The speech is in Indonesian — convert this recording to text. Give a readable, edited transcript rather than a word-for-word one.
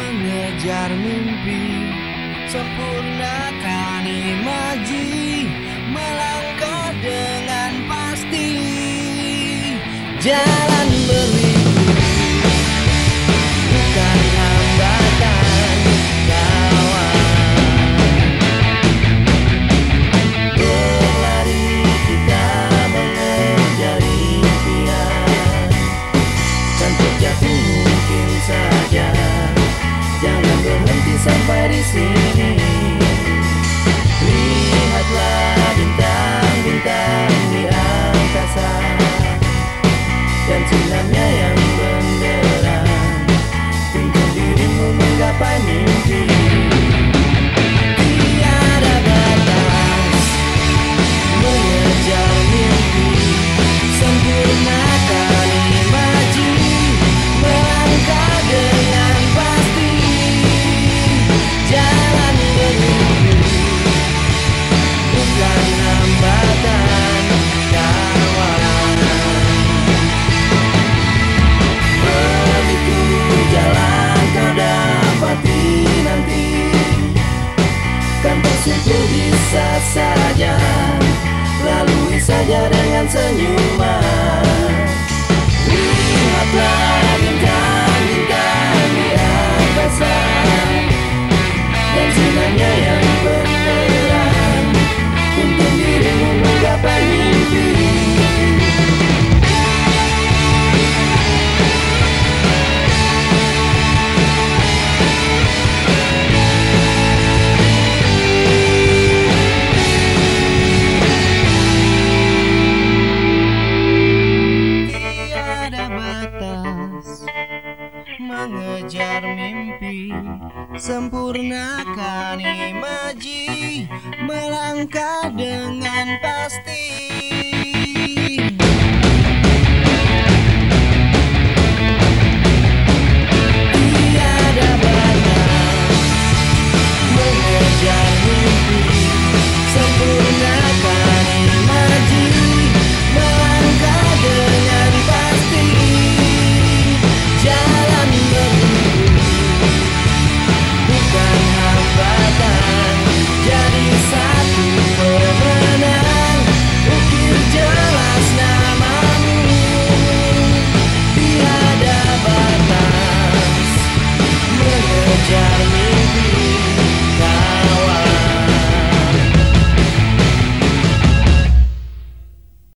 mengejar mimpi, sempurnakan imaji, melangkah dengan pasti. Jalan berliku bukan hambatan, kawan. Berlari kita mengejar impian, tanpa jatuh mungkin saja. Jangan berhenti sampai di sini. Lihatlah bintang-bintang di angkasa dan sinarnya yang benderang. Tuntun dirimu menggapai mimpi. Tiada batas mengejar mimpi, sempurnakan imaji, melangkah dengan pasti. Jalan berliku bukan hambatan, kawan. Berliku jalan kau dapati nanti, kan tersentuh bisa saja. Lalui saja dengan senyuman. Lihatlah bintang-bintang di angkasa dan sinarnya yang benderang. Tuntun dirimu menggapai mimpi. Mengejar mimpi, sempurnakan imaji, melangkah dengan pasti. Tiada batas mengejar mimpi, sempurnakan imaji, melangkah dengan pasti. Jalan berliku bukan hambatan, jadi satu pemenang. Ukir jelas namamu. Tiada batas mengejar